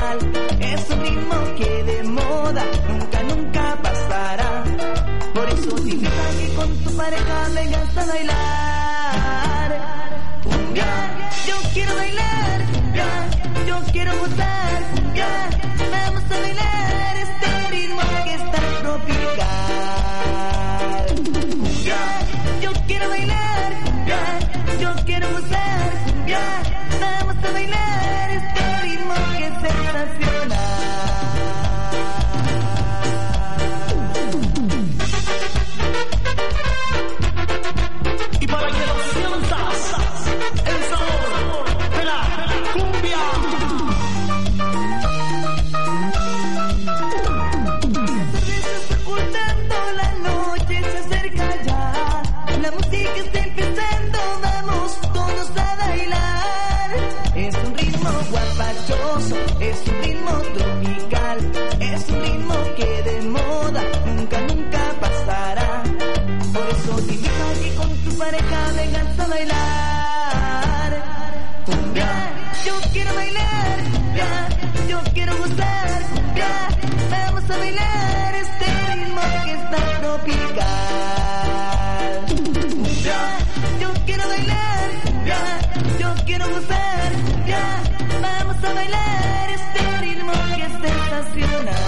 tropical. Es un ritmo que de moda nunca pasará. Por eso te invito a que con tu pareja vengas a bailar. Cumbia, yo quiero bailar. Cumbia, yo quiero gozar. Cumbia, vamos a bailar este ritmo que está tropical. Cumbia, yo quiero bailar. Cumbia, yo quiero gozar. Cumbia, vamos a bailar este ritmo que es sensacional. Y para que lo sientas, el sabor de la cumbia. Ocultando la noche se acerca ya. La música está empezando, vamos todos a bailar. Es un ritmo guapachoso, es un ritmo tropical. Es un ritmo que de moda nunca pasará. Por eso te invito a que con tu pareja vengas a bailar. Cumbia, yo quiero bailar. Cumbia, yo quiero gozar. Cumbia, vamos a bailar este ritmo que está tropical. Cumbia, yo quiero bailar. Cumbia, yo quiero gozar. Cumbia, vamos a bailar este ritmo que es sensacional.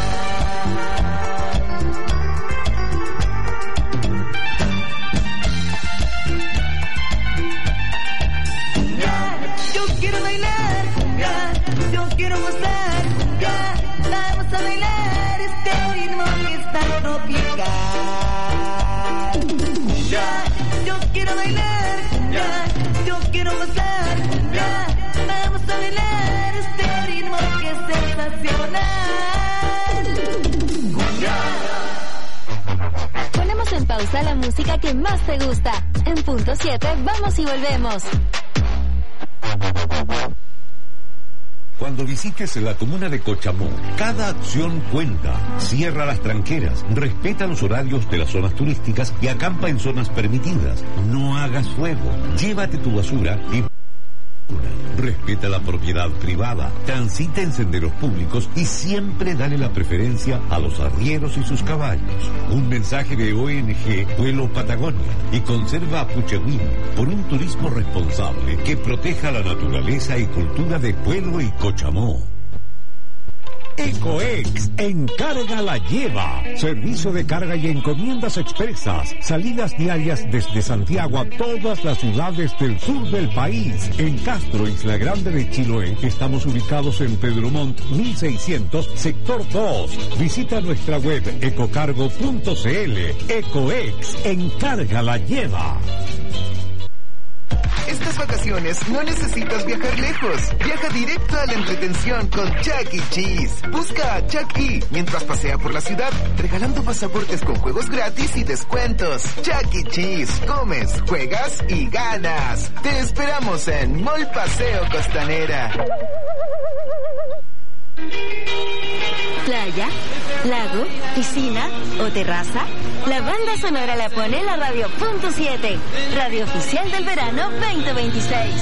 Yo quiero bailar, cumbia, yo quiero gozar, cumbia, vamos a bailar este ritmo que está tropical. Cumbia, yo quiero bailar, cumbia, yo quiero gozar, cumbia, vamos a bailar este ritmo que es sensacional. Cumbia. Ponemos en pausa la música que más te gusta. En punto 7 vamos y volvemos. Cuando visites la comuna de Cochamó, cada acción cuenta. Cierra las tranqueras, respeta los horarios de las zonas turísticas y acampa en zonas permitidas. No hagas fuego, llévate tu basura y... Respeta la propiedad privada, transita en senderos públicos y siempre dale la preferencia a los arrieros y sus caballos. Un mensaje de ONG Vuelo Patagonia y Conserva Puchehuín por un turismo responsable que proteja la naturaleza y cultura de Pueblo y Cochamó. Ecoex, encarga la lleva. Servicio de carga y encomiendas expresas. Salidas diarias desde Santiago a todas las ciudades del sur del país. En Castro, Isla Grande de Chiloé, estamos ubicados en Pedro Montt 1600, sector 2. Visita nuestra web ecocargo.cl. Ecoex, encarga la lleva. Estas vacaciones no necesitas viajar lejos. Viaja directo a la entretención con Chuck E. Cheese. Busca a Chuck E. mientras pasea por la ciudad, regalando pasaportes con juegos gratis y descuentos. Chuck E. Cheese. Comes, juegas y ganas. Te esperamos en Mall Paseo Costanera. Playa, lago, piscina o terraza. La banda sonora la pone la radio punto 7, radio oficial del verano 2026.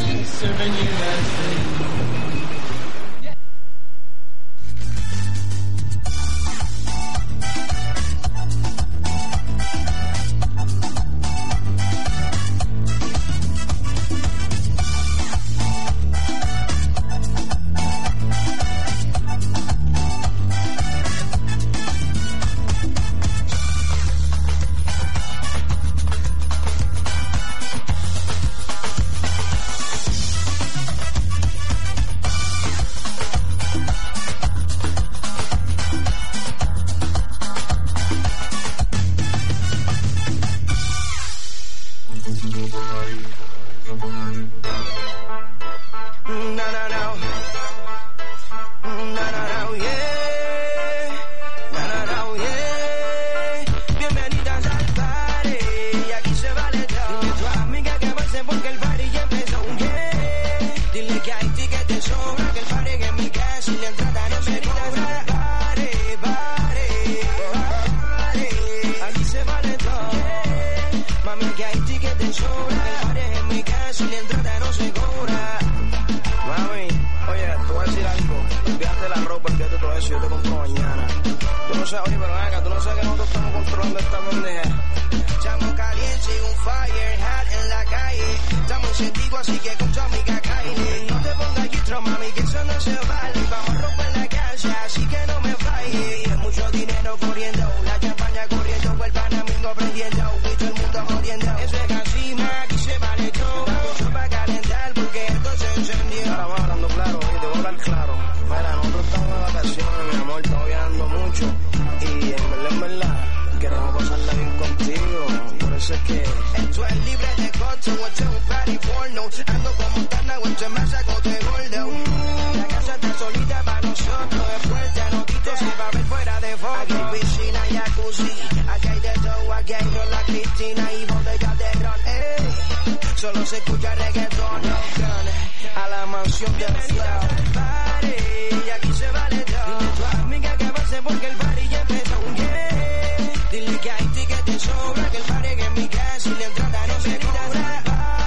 ver si yo te compro mañana. Tú no sabes, oye, pero venga, tú no sabes que nosotros estamos controlando esta pendeja. Estamos calientes, un fire hot en la calle. Estamos encendidos, así que con tu amiga Kylie. No te pongas gistro, mami, que eso no se vale. Vamos a romper la casa, así que no me falles. Mucho dinero corriendo, la champaña corriendo, el panamingo prendiendo, y todo el mundo jodiendo. Eso es casima, aquí se vale todo. Mucho para calentar, porque esto se encendió. Ahora vamos hablando claro, te voy a hablar claro. Mira, nosotros estamos de vacaciones, mi amor, estamos viajando mucho. Y en verdad, queremos pasarla bien contigo. Por eso es que esto es libre de costo, esto es un party porno. Ando como Montana, esto es más saco de gordo. La casa está solita para nosotros, es fuerte, anotito se va a ver fuera de foto. Aquí hay piscina y jacuzzi, aquí hay de todo, aquí hay rola Cristina y botellas de ron. Ey, solo se escucha reggaetón, a la mansión del flow. Y aquí se vale todo. Dile a tu amiga que avance porque el party ya empezó. Dile que hay tickets de sobra, que el party en mi casa y la entrada no se cobra.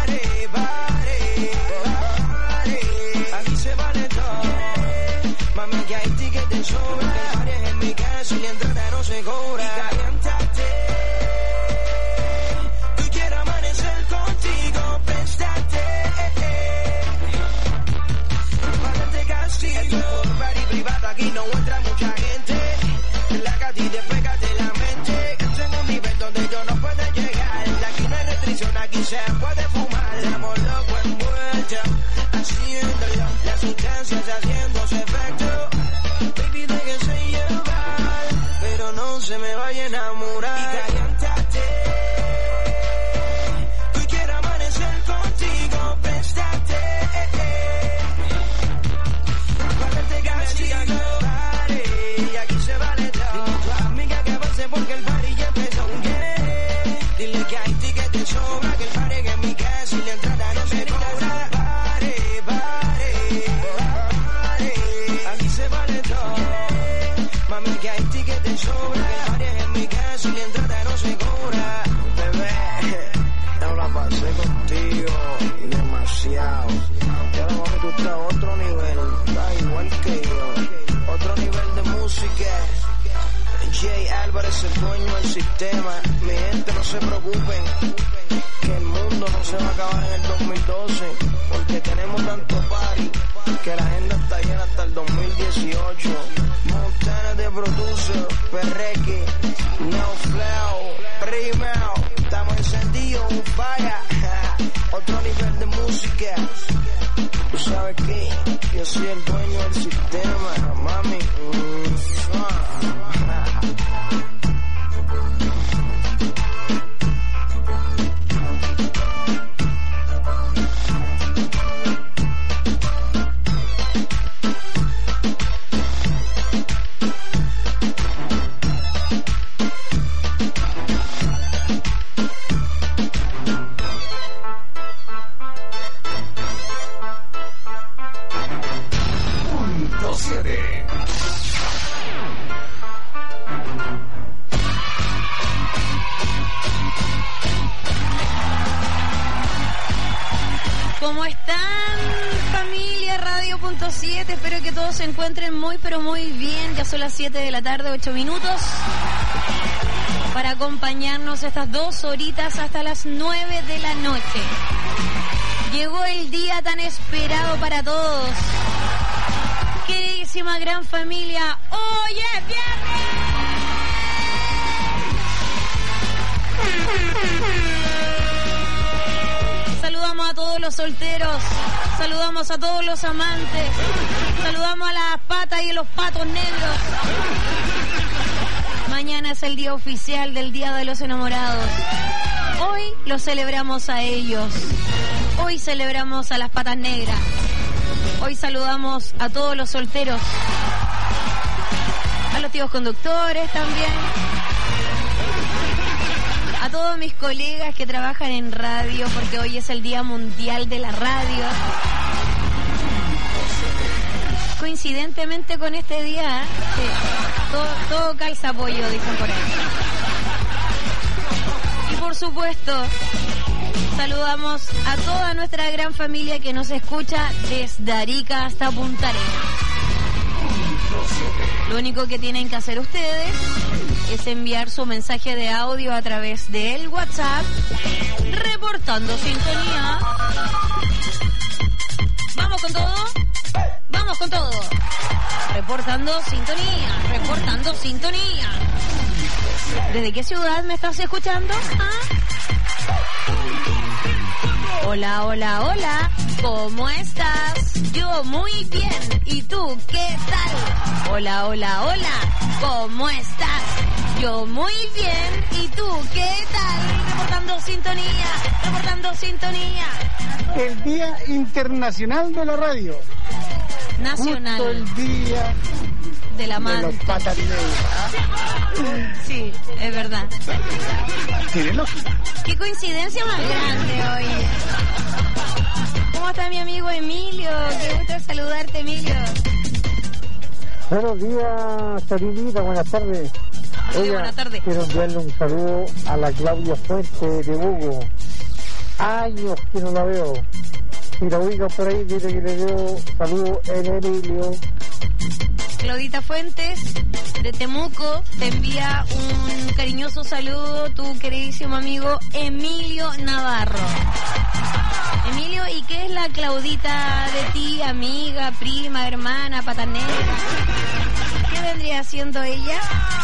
Aquí se vale todo. Mami, que hay tickets de sobra, que el party en mi casa y la entrada no se cobra. Y caliéntate, tú quieres amanecer contigo, préstate. Párate castigo, party privado, aquí no entra mucha gente. Relájate y despégate la mente. Esto es un nivel donde yo no puedo llegar. Aquí no hay restricción, aquí se puede fumar. Estamos locos envueltos, haciéndolo. Las sustancias haciéndose efecto. Baby, déjese llevar, pero no se me vaya a enamorar. Y caliéntate, tú quieres amanecer contigo, préstate. Párate castigo, y aquí se vale todo. Dile a tu amiga que avance porque el party ya empezó. Dile que hay tickets de sobra, que el party en mi casa y la entrada no se cobra. Aquí se vale todo. Mami, que hay tickets de sobra, que el party en mi casa y la entrada no se cobra. Bebé, yo la pasé contigo demasiado. Y ahora, mami, tú estás a otro nivel, estás igual que yo. Otro nivel de música. Jay Álvarez, el dueño del sistema. Mi gente, no se preocupen, que el mundo no se va a acabar en el 2012, porque tenemos tanto party que la agenda está llena hasta el 2018. Montana de producer, Perreque, Neo Flow, Rimao. Estamos encendidos, un fire. Otro nivel de música. Tú sabes que yo soy el dueño del sistema, mami. ¿Cómo están, familia Radio.7? Espero que todos se encuentren muy, pero muy bien. Ya son las 7 de la tarde, 8 minutos. Para acompañarnos estas 2 horitas hasta las 9 de la noche. Llegó el día tan esperado para todos. Queridísima gran familia, ¡hoy es viernes! Saludamos a todos los solteros, saludamos a todos los amantes, saludamos a las patas y a los patos negros. Mañana es el día oficial del Día de los Enamorados. Hoy los celebramos a ellos. Hoy celebramos a las patas negras. Hoy saludamos a todos los solteros, a los tíos conductores también, a todos mis colegas que trabajan en radio, porque hoy es el Día Mundial de la Radio. Coincidentemente con este día, sí, todo calza pollo, dicen por ahí. Y por supuesto, saludamos a toda nuestra gran familia que nos escucha desde Arica hasta Punta Arenas. Lo único que tienen que hacer ustedes es enviar su mensaje de audio a través del WhatsApp, reportando sintonía. ¿Vamos con todo? ¡Vamos con todo! Reportando sintonía, reportando sintonía. ¿Desde qué ciudad me estás escuchando? ¿Ah? Hola, hola, hola. ¿Cómo estás? Yo muy bien. ¿Y tú qué tal? Hola, hola, hola. ¿Cómo estás? Yo muy bien. ¿Y tú qué tal? Reportando sintonía, reportando sintonía. El Día Internacional de la Radio. Nacional. Justo el día de la de los patas negras. Sí, es verdad. Tiene lógica. Qué coincidencia más grande hoy. ¿Cómo está mi amigo Emilio? Qué gusto saludarte, Emilio. Buenos días, Sarinita, buenas tardes. Oiga, buenas tardes. Quiero enviarle un saludo a la Claudia Fuente de Hugo. Años que no la veo. Si la ubica por ahí, dile que le dio saludo en Emilio. Claudita Fuentes, de Temuco, te envía un cariñoso saludo tu queridísimo amigo Emilio Navarro. Emilio, ¿y qué es la Claudita de ti? Amiga, prima, hermana, pata negra. ¿Qué vendría siendo ella?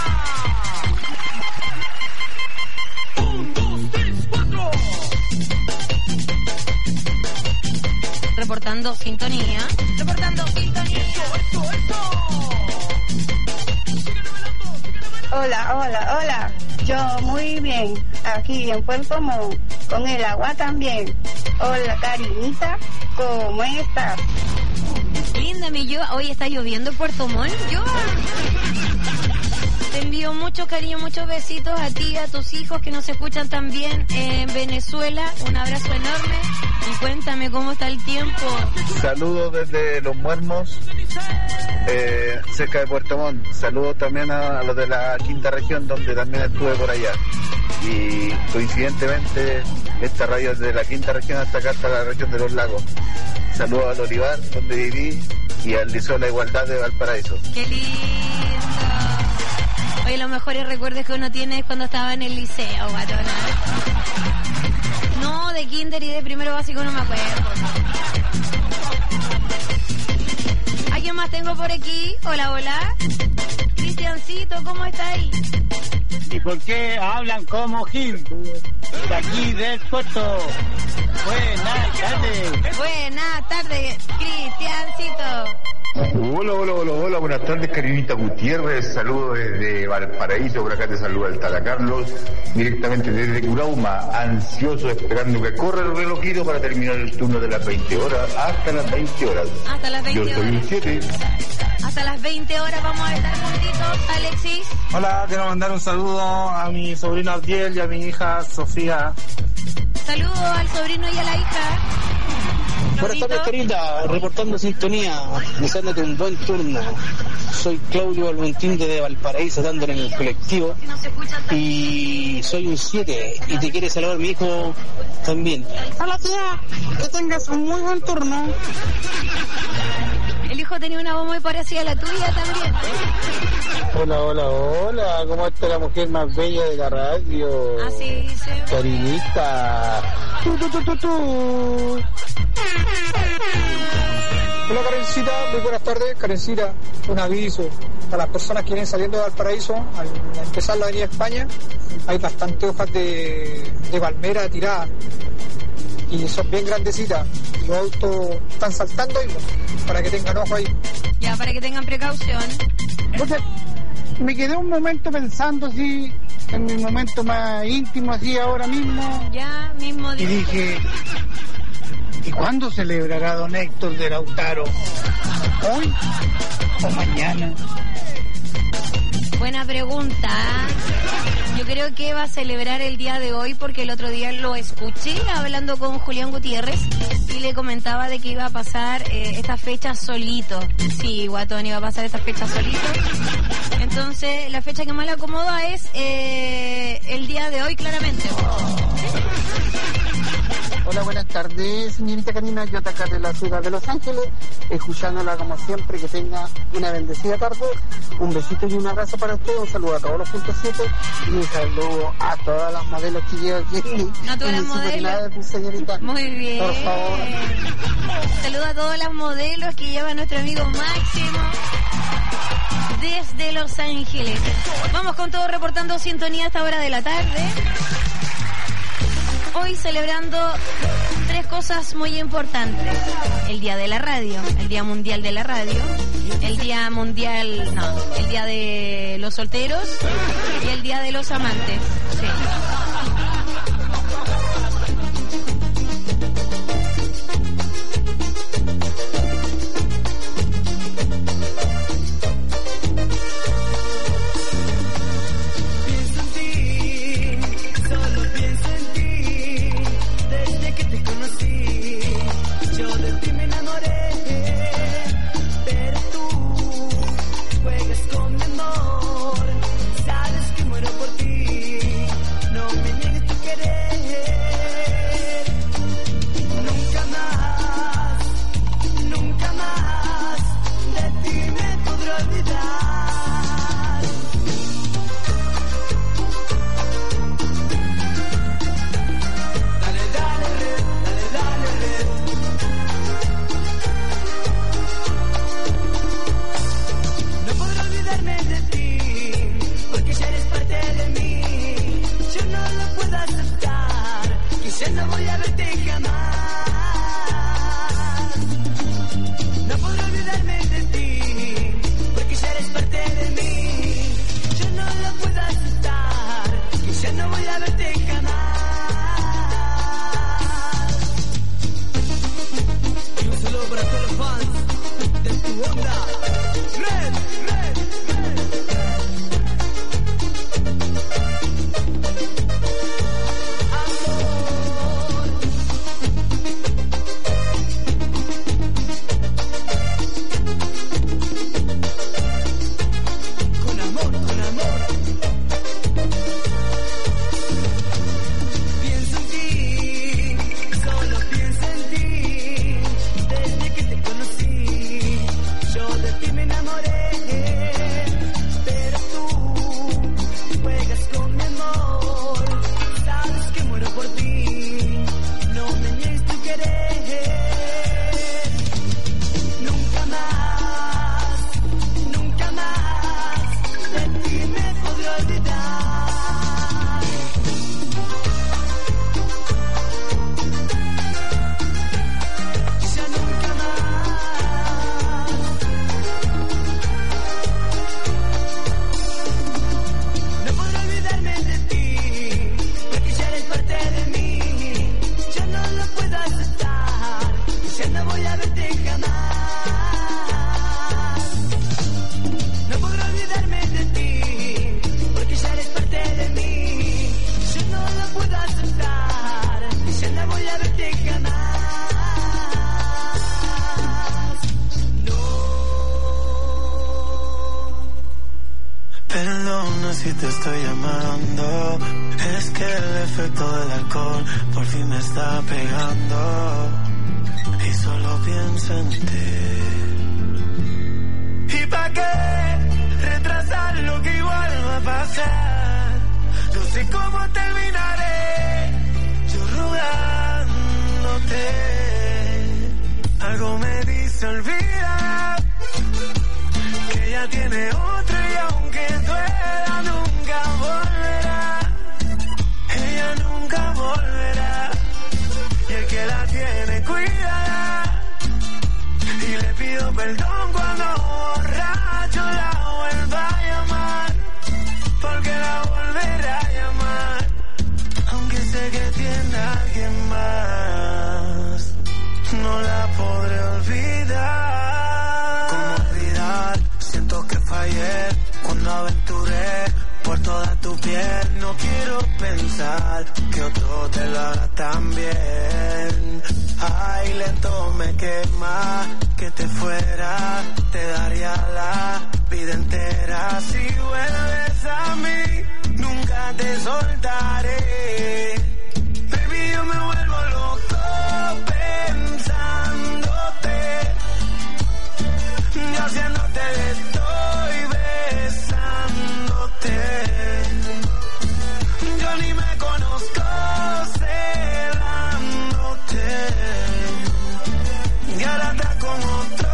1, 2, 3, 4. Reportando sintonía. Reportando sintonía. Hola, hola, hola. Yo muy bien. Aquí en Puerto Montt. Con el agua también. Hola, Karinita. ¿Cómo estás? Linda, mi yo. Hoy está lloviendo en Puerto Montt. Yo te envío mucho cariño, muchos besitos a ti, a tus hijos que nos escuchan también en Venezuela. Un abrazo enorme. Y cuéntame cómo está el tiempo. Saludos desde Los Muermos, cerca de Puerto Montt. Saludos también a los de la quinta región, donde también estuve por allá. Y coincidentemente, esta radio es de la quinta región hasta acá, hasta la región de Los Lagos. Saludos al Olivar, donde viví, y al Liceo de la Igualdad de Valparaíso. ¡Qué lindo! Oye, los mejores recuerdos que uno tiene es cuando estaba en el liceo, guatona. No, de kinder y de primero básico no me acuerdo. ¿A quién más tengo por aquí? Hola, hola. Cristiancito, ¿cómo está ahí? ¿Y por qué hablan como Gil? De aquí del puerto. Buenas tardes. Buenas tardes, Cristiancito. Hola, buenas tardes, Karinita Gutiérrez, saludos desde Valparaíso, por acá te saluda el Tala Carlos, directamente desde Curauma, ansioso esperando que corra el relojito para terminar el turno de las 20 horas, hasta las 20 horas. Hasta las 20 Yo soy un 7. Hasta las 20 horas vamos a estar juntitos, Alexis. Hola, quiero mandar un saludo a mi sobrino Abdiel y a mi hija Sofía. Saludos al sobrino y a la hija. Buenas tardes, Carita, reportando sintonía, deseándote un buen turno. Soy Claudio Valentín de Valparaíso, dándole en el colectivo. Y soy un 7 y te quiere saludar mi hijo también. Hola, tía, que tengas un muy buen turno. El hijo tenía una voz muy parecida a la tuya también. Hola, ¿cómo está la mujer más bella de la radio? Así dice. Karinita. Hola, Karencita, muy buenas tardes. Karencita, un aviso a las personas que vienen saliendo de Valparaíso. Al empezar la avenida España hay bastantes hojas de palmera tiradas y son bien grandecitas. Los autos están saltando ahí, para que tengan ojo ahí. Ya, para que tengan precaución. Entonces, me quedé un momento pensando así, en mi momento más íntimo, así ahora mismo. Ya, mismo día. Y dije, ¿y cuándo celebrará don Héctor de Lautaro? ¿Hoy o mañana? Buena pregunta. Yo creo que va a celebrar el día de hoy porque el otro día lo escuché hablando con Julián Gutiérrez y le comentaba de que iba a pasar esta fecha solito. Sí, Guatón iba a pasar esta fecha solito. Entonces, la fecha que más le acomoda es el día de hoy, claramente. Hola, buenas tardes, señorita Karina. Yo acá de la ciudad de Los Ángeles, escuchándola como siempre. Que tenga una bendecida tarde. Un besito y un abrazo para usted. Un saludo a todos los puntos 7 y un saludo a todas las modelos que llevan aquí. A todas las modelos. Señorita. Muy bien. Por favor. Saludo a todas las modelos que lleva nuestro amigo Máximo desde Los Ángeles. Vamos con todo, reportando sintonía a esta hora de la tarde. Hoy celebrando 3 cosas muy importantes: el Día de la Radio, el Día Mundial de la Radio, el Día de los Solteros y el Día de los Amantes. Sí. Perdona si te estoy llamando, es que el efecto del alcohol por fin me está pegando y solo pienso en ti. ¿Y pa' qué retrasar lo que igual va a pasar? Yo sé cómo terminaré, yo rogándote. Algo me dice olvida que ella tiene otro y aunque duela nunca volverá. Ella nunca volverá y el que la tiene cuídala. Y le pido perdón cuando borracho la vuelva a llamar, porque la volverá a llamar, aunque sé que tiene a alguien más. No la podré olvidar. ¿Cómo olvidar? Siento que fallé cuando aventuré por toda tu piel. No quiero pensar que otro te lo haga tan bien. Ay, lento me quema que te fuera. Te daría la vida entera. Si vuelves a mí, nunca te soltaré. Baby, yo me vuelvo loco pensándote, yo haciéndote estoy besándote. Yo ni me conozco celándote, y ahora está con otro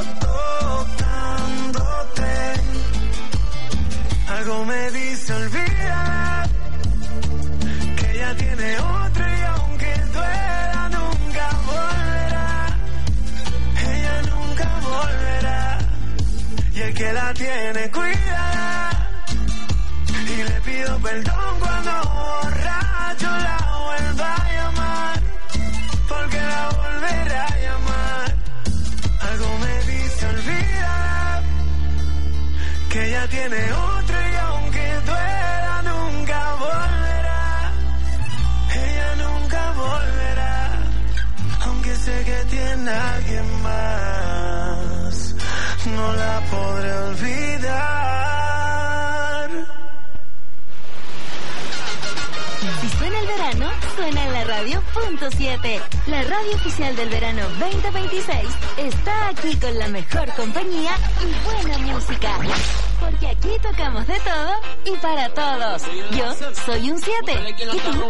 tocándote. Algo me dice olvida que ella tiene otro, y aunque duela nunca volverá. Ella nunca volverá, y el que la tiene cuida. Y le pido perdón cuando borracho la vuelva a llamar, porque la volverá a llamar. Algo me dice olvida que ella tiene otro, y aunque duela nunca volverá. Ella nunca volverá, aunque sé que tiene a alguien más, no la podré olvidar. Si suena el verano, suena en la radio.7. La radio oficial del verano 2026 está aquí con la mejor compañía y buena música. Porque aquí tocamos de todo y para todos. Yo soy un 7. ¿Y tú?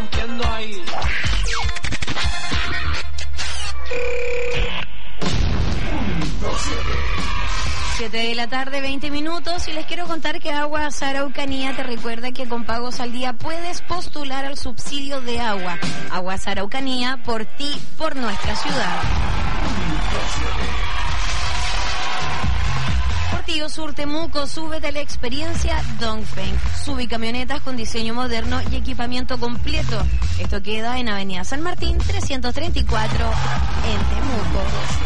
7 de la tarde, 20 minutos, y les quiero contar que Aguas Araucanía te recuerda que con pagos al día puedes postular al subsidio de agua. Aguas Araucanía, por ti, por nuestra ciudad. Portillo Sur Temuco, súbete a la experiencia Dongfeng. Sube camionetas con diseño moderno y equipamiento completo. Esto queda en Avenida San Martín 334 en Temuco.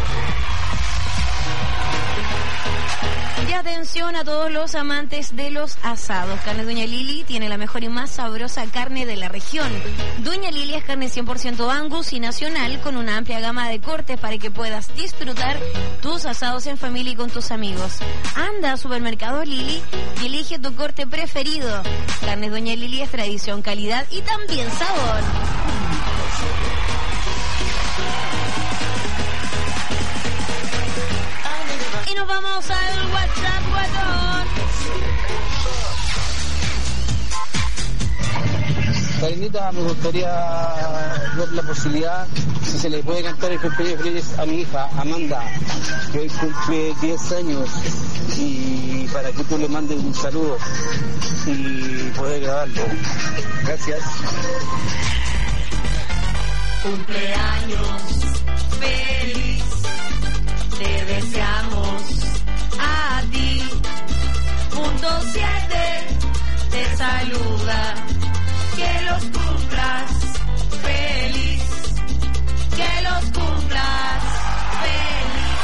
Y atención a todos los amantes de los asados. Carne Doña Lili tiene la mejor y más sabrosa carne de la región. Doña Lili es carne 100% Angus y nacional, con una amplia gama de cortes para que puedas disfrutar tus asados en familia y con tus amigos. Anda a Supermercado Lili y elige tu corte preferido. Carne Doña Lili es tradición, calidad y también sabor. Y nos vamos al WhatsApp, guatón. Karinita, me gustaría ver la posibilidad, si se le puede cantar el cumpleaños feliz a mi hija, Amanda, que hoy cumple 10 años, y para que tú le mandes un saludo y poder grabarlo. Gracias. Cumpleaños feliz, te deseamos a ti. Punto 7 te saluda, que los cumplas feliz, que los cumplas feliz.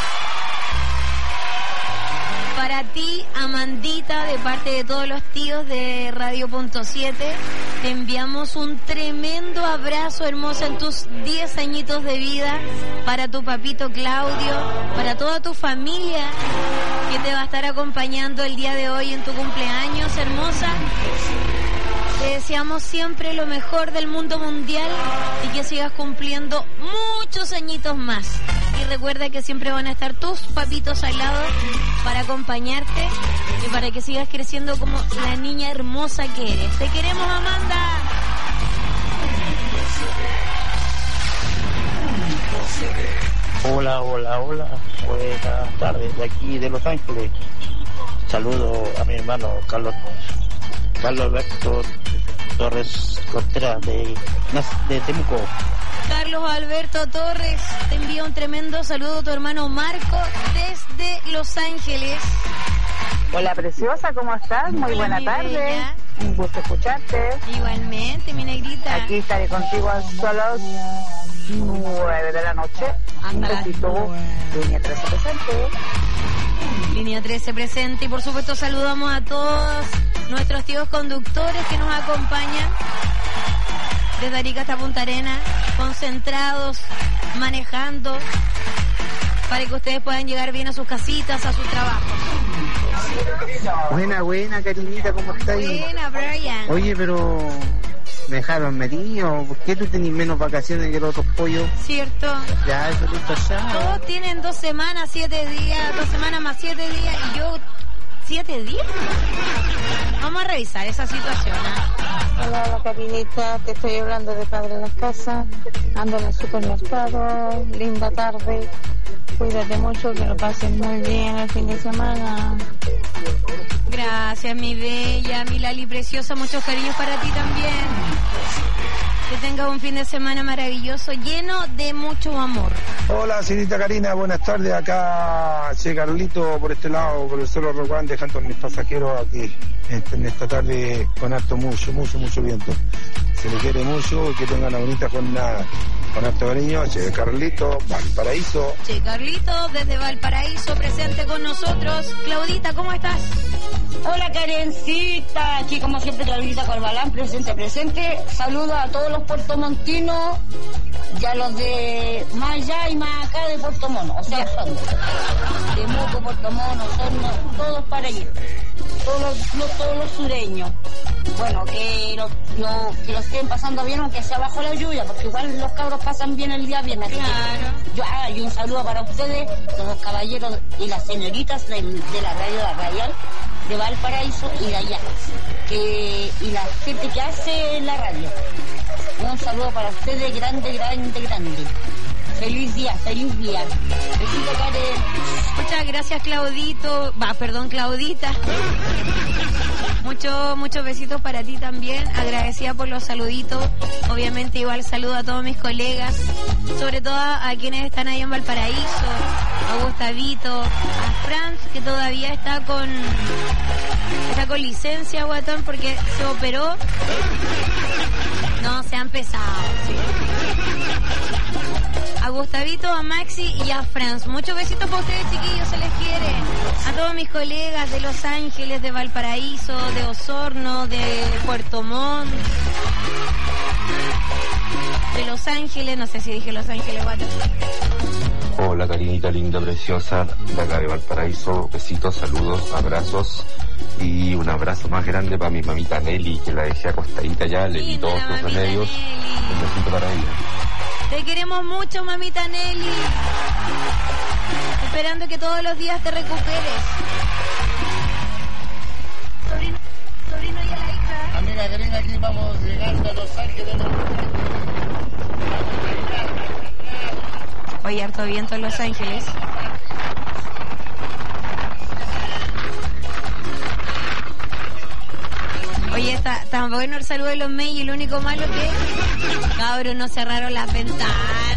Para ti, Amandita, de parte de todos los tíos de Radio.7, te enviamos un tremendo abrazo, hermosa, en tus 10 añitos de vida, para tu papito Claudio, para toda tu familia que te va a estar acompañando el día de hoy en tu cumpleaños, hermosa. Te deseamos siempre lo mejor del mundo mundial y que sigas cumpliendo muchos añitos más. Y recuerda que siempre van a estar tus papitos al lado para acompañarte y para que sigas creciendo como la niña hermosa que eres. Te queremos, Amanda. Hola, buenas tardes, de aquí de Los Ángeles. Saludo a mi hermano Carlos Alberto Torres Contreras de Temuco. Carlos Alberto Torres, te envía un tremendo saludo a tu hermano Marco desde Los Ángeles. Hola preciosa, ¿cómo estás? Muy Hola, buena tarde. bella. Un gusto escucharte. Igualmente, mi negrita. Aquí estaré contigo hasta las 9 de la noche. Un besito. Línea 13 presente. Línea 13 presente, y por supuesto saludamos a todos nuestros tíos conductores que nos acompañan desde Arica hasta Punta Arenas, concentrados, manejando, para que ustedes puedan llegar bien a sus casitas, a sus trabajos. Buena, Karinita, ¿cómo estás? Buena, Brian. Oye, pero Me dejaron metido. ¿Por qué tú tenés menos vacaciones que los otros pollos? ¿Cierto? Ya, eso listo ya. Todos tienen 2 semanas, 7 días, 2 semanas más 7 días, y yo 7 días. Vamos a revisar esa situación. Hola, Carinita, te estoy hablando de Padre en las Casas. Ando en el supermercado. Linda tarde. Cuídate mucho, que lo pases muy bien el fin de semana. Gracias, mi bella, mi Lali preciosa. Muchos cariños para ti también. Que tengas un fin de semana maravilloso, lleno de mucho amor. Hola, señorita Karina, buenas tardes. Acá, che, Carlito, por este lado, por el Cerro Rocuán, dejando a mis pasajeros aquí en esta tarde con harto mucho viento. Se le quiere mucho, que tengan una bonita jornada. Con harto cariño, Che Carlito, Valparaíso. Che Carlito, desde Valparaíso, presente con nosotros. Claudita, ¿cómo estás? Hola, Karencita, aquí como siempre Claudita Corbalán, presente. Saludos a todos los puertomontinos y a los de más allá y más acá de Puerto Mono, o sea, son de Moco, Puerto Mono, son todos para allí, todos los sureños. Bueno, que lo estén pasando bien, aunque sea bajo la lluvia, porque igual los cabros pasan bien el día viernes. Claro. Y un saludo para ustedes, los caballeros y las señoritas de la radio La Radial de Valparaíso y de allá, y la gente que hace la radio. Un saludo para ustedes, grande. Feliz día. Besito, Karen. Muchas gracias, Claudita. Muchos besitos para ti también. Agradecida por los saluditos. Obviamente igual saludo a todos mis colegas, sobre todo a quienes están ahí en Valparaíso, a Gustavito, a Franz, que todavía está con licencia, guatón, porque se operó. No, se han pesado, sí. A Gustavito, a Maxi y a Franz. Muchos besitos para ustedes, chiquillos, se les quiere. A todos mis colegas de Los Ángeles, de Valparaíso, de Osorno, de Puerto Montt, de Los Ángeles, no sé si dije Los Ángeles, guato. Hola, Karinita, linda, preciosa, de acá de Valparaíso. Besitos, saludos, abrazos. Y un abrazo más grande para mi mamita Nelly, que la dejé acostadita ya, le di todos los remedios. Un besito para ella. Te queremos mucho, mamita Nelly. Esperando que todos los días te recuperes. Sobrino y a la hija. Amiga Karina, aquí vamos llegando a Los Ángeles. Oye, harto viento en Los Ángeles. Oye, está tan bueno el saludo de los May, y lo único malo que, cabros, no cerraron las ventanas.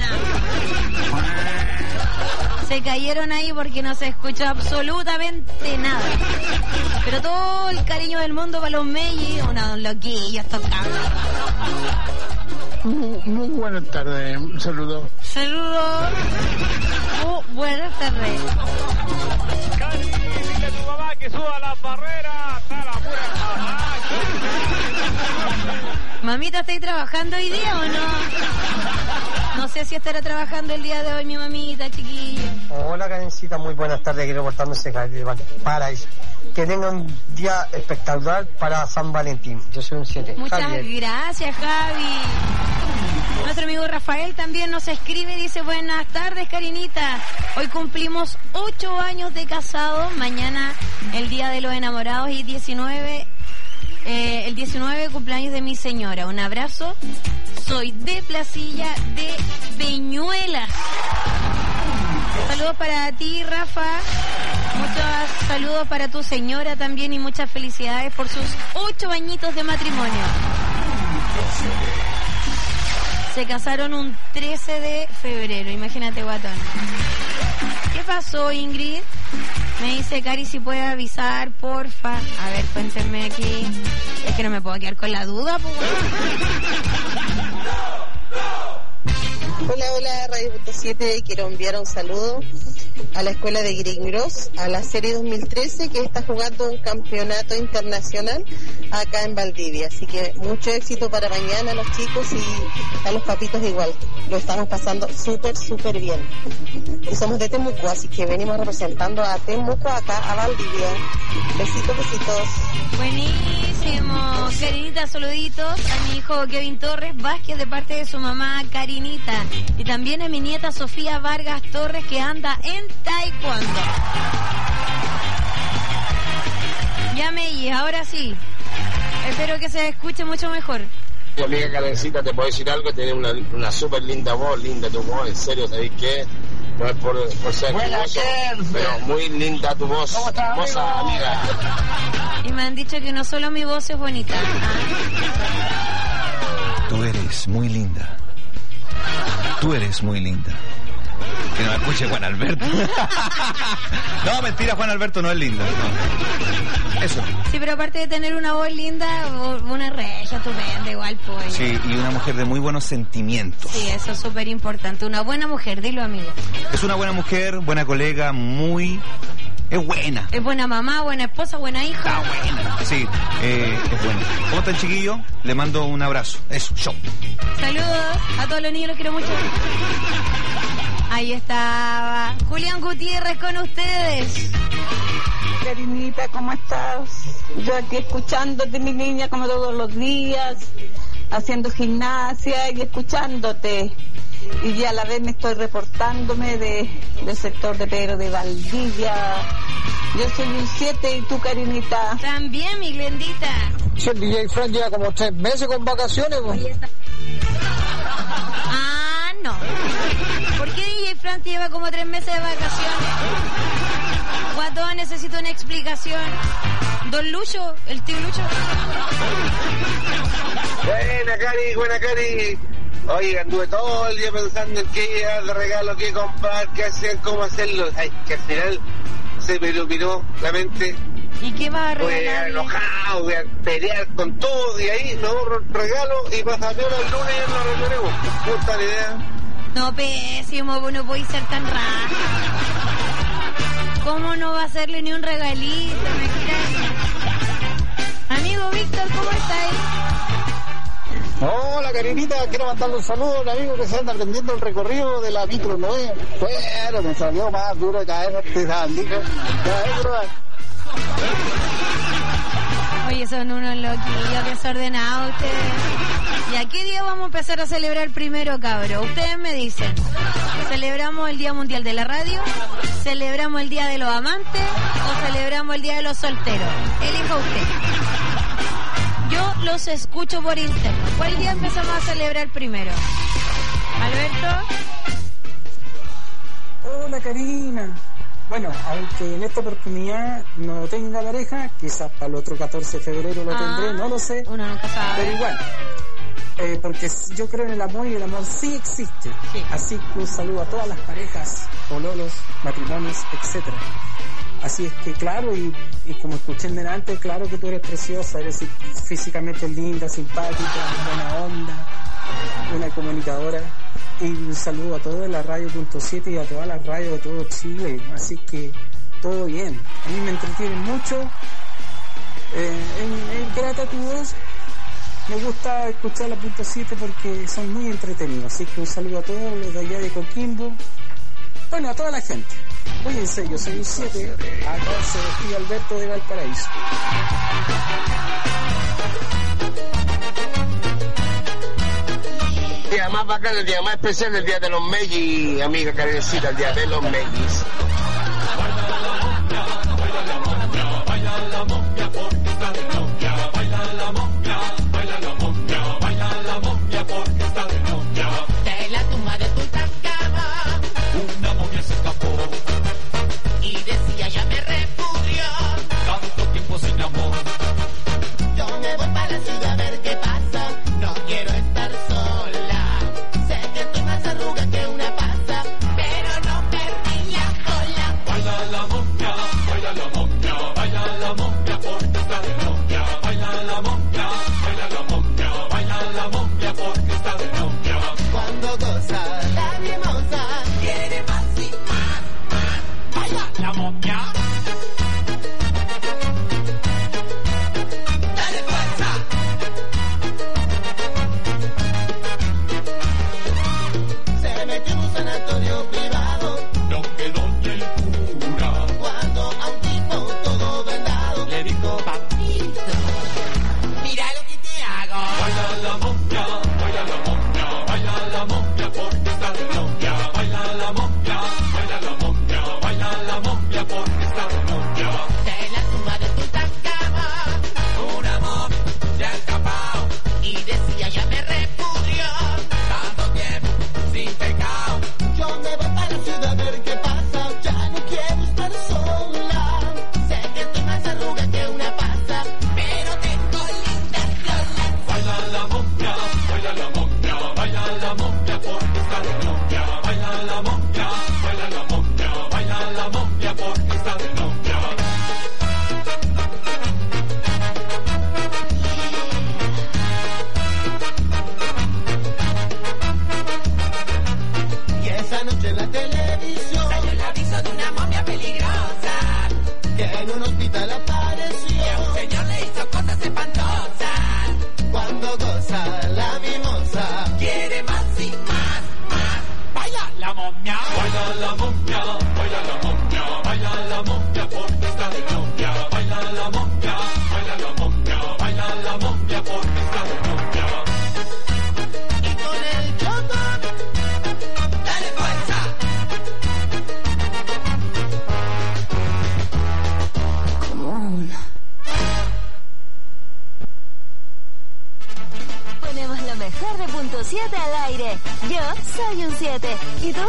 Se cayeron ahí porque no se escuchó absolutamente nada. Pero todo el cariño del mundo para los May, unos loquillos tocando. Muy buenas tardes, un saludo. Saludos. Buenas tardes. Cari, dile a tu mamá que suba la barrera. Está la pura mamá. Mamita, ¿estáis trabajando hoy día o no? No sé si estará trabajando el día de hoy mi mamita, chiquilla. Hola, Karencita, muy buenas tardes, aquí reportándose de Valparaíso. Que tengan un día espectacular para San Valentín. Yo soy un 7. Muchas gracias, Javi. Nuestro amigo Rafael también nos escribe, dice: buenas tardes, Karinita. Hoy cumplimos 8 años de casado. Mañana el día de los enamorados y el 19 cumpleaños de mi señora. Un abrazo. Soy de Placilla de Peñuelas. Saludos para ti, Rafa. Muchos saludos para tu señora también y muchas felicidades por sus 8 añitos de matrimonio. Se casaron un 13 de febrero, imagínate, guatón. ¿Qué pasó, Ingrid? Me dice Cari si puede avisar, porfa. A ver, cuéntenme aquí. Es que no me puedo quedar con la duda, pues. Hola, Radio 7, quiero enviar un saludo a la escuela de Green Gross, a la serie 2013 que está jugando un campeonato internacional acá en Valdivia. Así que mucho éxito para mañana los chicos y a los papitos igual. Lo estamos pasando súper bien. Y somos de Temuco, así que venimos representando a Temuco acá a Valdivia. Besitos. Buenísimo. Karinita, saluditos a mi hijo Kevin Torres Vázquez de parte de su mamá Karinita. Y también a mi nieta Sofía Vargas Torres que anda en taekwondo. Ya me ahora sí. Espero que se escuche mucho mejor. Mi amiga Karencita, te puedo decir algo, tienes una súper linda voz, linda tu voz, en serio, ¿sabéis qué? No es por ser famoso, pero muy linda tu voz, hermosa amiga. Y me han dicho que no solo mi voz es bonita. Tú eres muy linda. Tú eres muy linda. Que no me escuche Juan Alberto. No, mentira, Juan Alberto no es lindo. No. Eso. Sí, pero aparte de tener una voz linda, una regia estupenda, igual pues. Sí, y una mujer de muy buenos sentimientos. Sí, eso es súper importante. Una buena mujer, dilo, amigo. Es una buena mujer, buena colega, es buena. Es buena mamá, buena esposa, buena hija. Está buena. Sí, es buena. ¿Cómo están, chiquillos? Le mando un abrazo. Eso, show. Saludos a todos los niños, los quiero mucho. Ahí estaba Julián Gutiérrez con ustedes. Karinita, ¿cómo estás? Yo aquí escuchándote, mi niña, como todos los días, haciendo gimnasia y escuchándote. Y a la vez me estoy reportándome del sector de Pedro de Valdivia. Yo soy un 7 y tú, Karinita. También, mi Glendita. Sí, el DJ Frank lleva como 3 meses con vacaciones. No. ¿Por qué DJ Frank lleva como 3 meses de vacaciones? Guatón, necesito una explicación. Don Lucho, el tío Lucho. Buena Cari. Oye, anduve todo el día pensando en qué llevar de regalo, qué comprar, qué hacer, cómo hacerlo. Ay, que al final se me iluminó la mente. ¿Y qué vas a regalar? Voy a enojado, voy a pelear con todo y ahí me ahorro el regalo y pasa el lunes y lo reuniremos. Justa la idea. No, pésimo, vos no podés ser tan raro. ¿Cómo no va a hacerle ni un regalito? Amigo Víctor, ¿cómo estáis? Hola, Karinita, quiero mandarle un saludo a un amigo que se anda aprendiendo el recorrido de la micro 9. Pero me salió más duro de caer este sabandija. Oye, son unos loquillos desordenados ustedes. ¿Y a qué día vamos a empezar a celebrar primero, cabros? Ustedes me dicen, ¿celebramos el Día Mundial de la Radio? ¿Celebramos el Día de los Amantes? ¿O celebramos el Día de los Solteros? Elija usted. Yo los escucho por interno. ¿Cuál día empezamos a celebrar primero? ¿Alberto? Hola, Karina. Bueno, aunque en esta oportunidad no tenga pareja, quizás para el otro 14 de febrero lo tendré, no lo sé. Uno nunca sabe. Pero igual, porque yo creo en el amor y el amor sí existe. Sí. Así que un saludo a todas las parejas, pololos, matrimonios, etcétera. Así es que claro, y como escuché en delante, claro que tú eres preciosa, eres físicamente linda, simpática, buena onda, una comunicadora. Y un saludo a todos de la Radio.7 y a todas las radios de todo Chile. Así que todo bien. A mí me entretienen mucho. Es grata tu voz. Me gusta escuchar la .7 porque son muy entretenidos. Así que un saludo a todos los de allá de Coquimbo. Bueno, a toda la gente. Cuídense, yo soy un 7. Acá se despide Alberto de Valparaíso. El día más bacán, el día más especial, el día de los Megis, amiga Karencita, el día de los Megis. De la tumba de Tutankamón, una momia se escapó y decía ya me repudió. Tanto tiempo sin amor. Yo me voy para la ciudad a ver qué pasa. No quiero estar sola. Sé que estoy más arruga que una pasa, pero no perdí la cola. Baila la momia, baila la momia, baila la momia porque está de novia. Baila la momia, baila la momia, baila la momia porque está de novia. Cuando goza la mimosa quiere más y más, más. 7 al aire. Yo soy un 7. ¿Y tú?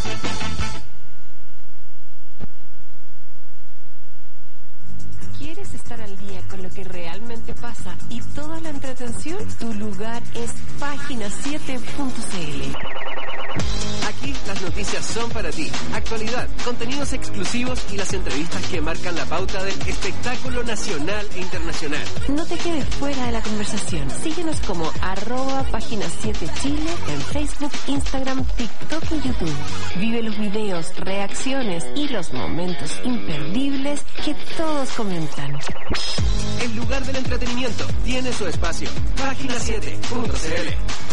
¿Quieres estar al día con lo que realmente pasa y toda la entretención? Tu lugar es página7.cl. Aquí las noticias son para ti. Actualidad, contenidos exclusivos y las entrevistas que marcan la pauta del espectáculo nacional e internacional. No te quedes fuera de la conversación. Síguenos como @página7chile en Facebook, Instagram, TikTok y YouTube. Vive los videos, reacciones y los momentos imperdibles que todos comentan. El lugar del entretenimiento tiene su espacio. Página7.cl.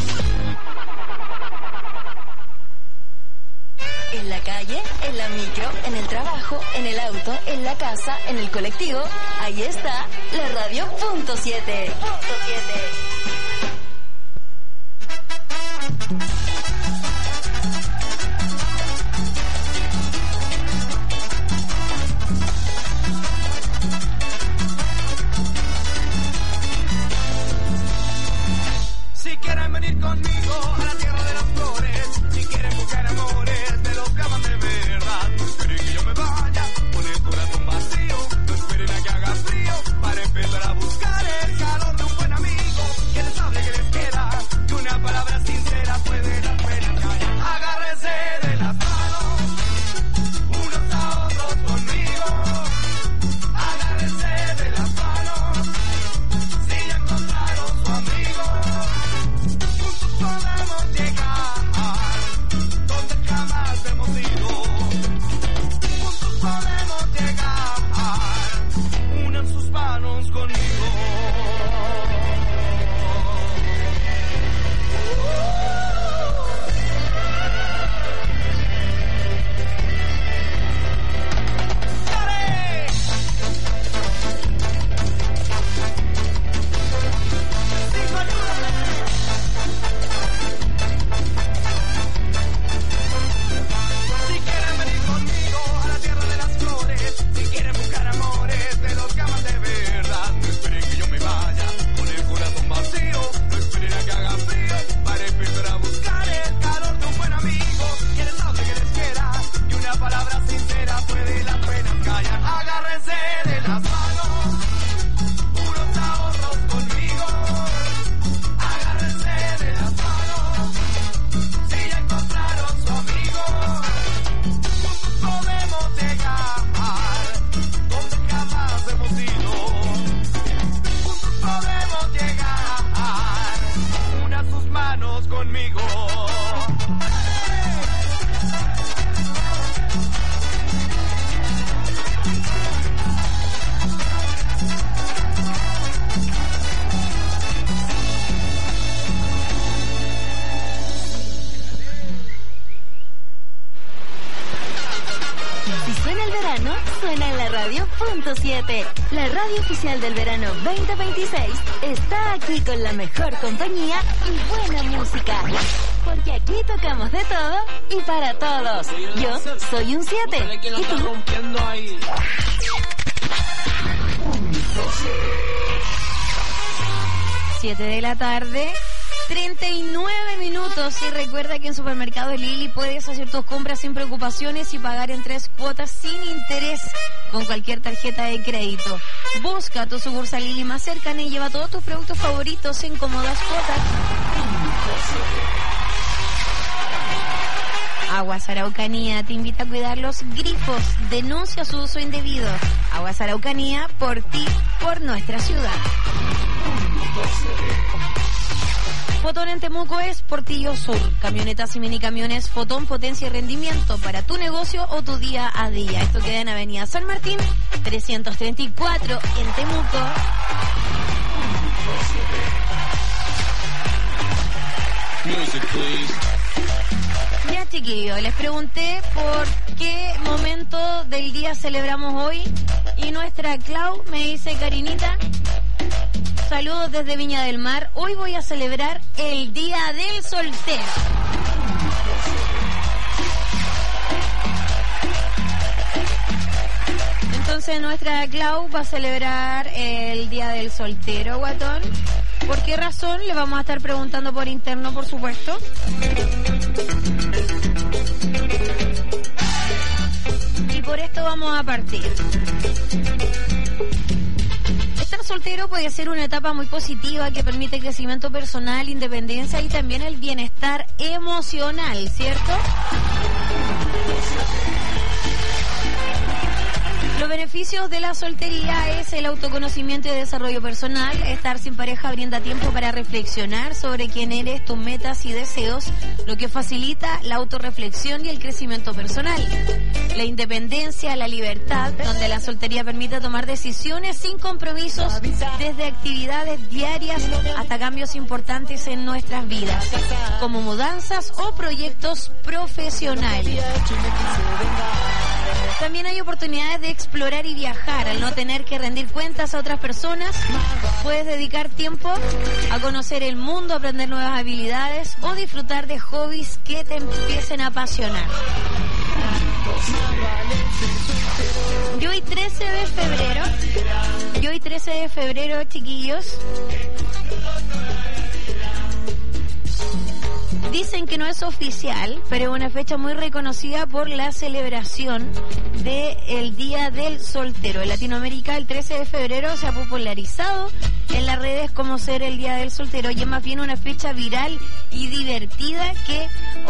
En la calle, en la micro, en el trabajo, en el auto, en la casa, en el colectivo, ahí está la radio.7. Si quieren venir conmigo a la tierra de las flores, si quieren buscar amores de los que aman de verdad, no esperen que yo me vaya con el corazón vacío, no esperen a que haga frío para empezar a buscar el calor de un buen amigo, que les hable que les queda, que una palabra sincera puede dar pena callar. Agárrense de las manos, unos a otros conmigo, agárrense de las manos, si ya encontraron su amigo. Podemos llegar donde jamás hemos ido. Juntos podemos llegar. Unan sus manos conmigo. La radio oficial del verano 2026 está aquí con la mejor compañía y buena música. Porque aquí tocamos de todo y para todos. Yo soy un 7. ¿Y tú? 7 de la tarde, 39 minutos. Y recuerda que en Supermercado Lili puedes hacer tus compras sin preocupaciones y pagar en 3 cuotas sin interés con cualquier tarjeta de crédito. Busca tu sucursal Lili más cercana y lleva todos tus productos favoritos en cómodas cuotas. Aguas Araucanía te invita a cuidar los grifos. Denuncia su uso indebido. Aguas Araucanía, por ti, por nuestra ciudad. Fotón en Temuco es Portillo Sur. Camionetas y minicamiones Fotón, potencia y rendimiento para tu negocio o tu día a día. Esto queda en Avenida San Martín, 334 en Temuco. Music, please. Ya, chiquillos, les pregunté por qué momento del día celebramos hoy y nuestra Clau me dice: Karinita, saludos desde Viña del Mar. Hoy voy a celebrar el Día del Soltero. entonces nuestra Clau va a celebrar el Día del Soltero, guatón. ¿Por qué razón? Le vamos a estar preguntando por interno, por supuesto. Y por esto vamos a partir. Estar soltero puede ser una etapa muy positiva que permite crecimiento personal, independencia y también el bienestar emocional, ¿cierto? Los beneficios de la soltería es el autoconocimiento y desarrollo personal. Estar sin pareja brinda tiempo para reflexionar sobre quién eres, tus metas y deseos, lo que facilita la autorreflexión y el crecimiento personal. La independencia, la libertad, donde la soltería permite tomar decisiones sin compromisos, desde actividades diarias hasta cambios importantes en nuestras vidas, como mudanzas o proyectos profesionales. También hay oportunidades de explorar y viajar. Al no tener que rendir cuentas a otras personas, puedes dedicar tiempo a conocer el mundo, aprender nuevas habilidades o disfrutar de hobbies que te empiecen a apasionar. Y hoy 13 de febrero, chiquillos, dicen que no es oficial, pero es una fecha muy reconocida por la celebración del Día del Soltero. En Latinoamérica, el 13 de febrero se ha popularizado en las redes como ser el Día del Soltero, y es más bien una fecha viral y divertida que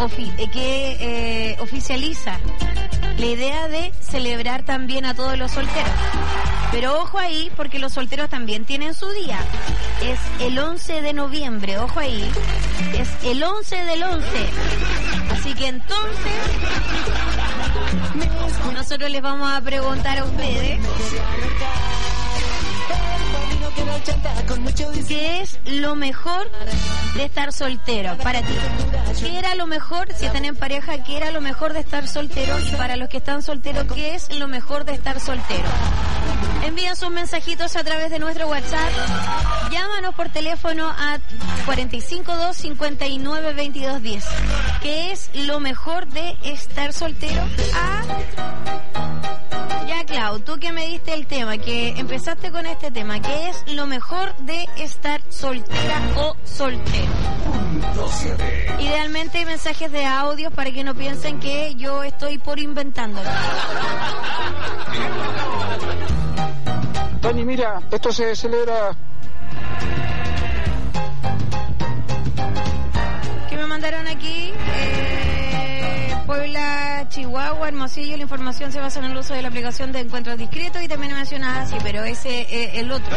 oficializa la idea de celebrar también a todos los solteros. Pero ojo ahí, porque los solteros también tienen su día. Es el 11 de noviembre, ojo ahí. Es el 11 del 11. Así que entonces, nosotros les vamos a preguntar a ustedes ¿qué es lo mejor de estar soltero para ti? ¿Qué era lo mejor, si están en pareja, qué era lo mejor de estar soltero? Y para los que están solteros, ¿qué es lo mejor de estar soltero? Envían sus mensajitos a través de nuestro WhatsApp. Llámanos por teléfono a 452-592210. ¿Qué es lo mejor de estar soltero? Ya, Clau, tú que me diste el tema, que empezaste con este tema, ¿qué es lo mejor de estar soltera o soltero? Idealmente mensajes de audios para que no piensen que yo estoy por inventándolo. Tony, mira, esto se celebra... ¿Qué me mandaron aquí? Puebla, Chihuahua, Hermosillo. La información se basa en el uso de la aplicación de encuentros discretos y también mencionada así, pero ese el otro.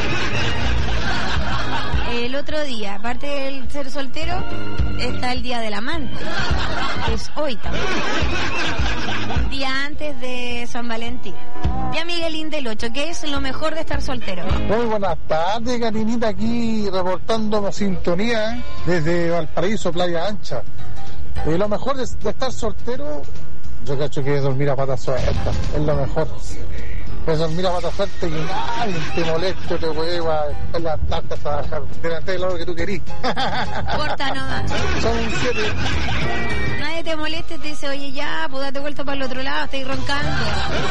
El otro día, aparte del ser soltero, está el Día del Amante, que es hoy también, un día antes de San Valentín. Ya Miguelín del 8, ¿qué es lo mejor de estar soltero? Muy buenas tardes, Carinita, aquí reportando sintonía desde Valparaíso, Playa Ancha. Lo mejor de estar soltero, yo cacho que es dormir a pata suelta, es lo mejor. Es dormir a pata suelta y nadie te moleste, te hueva, levantarte a trabajar delante de lo que tú querís. Corta nomás. Son 7. Nadie te moleste, te dice, oye ya, pues date vuelta para el otro lado, estoy roncando.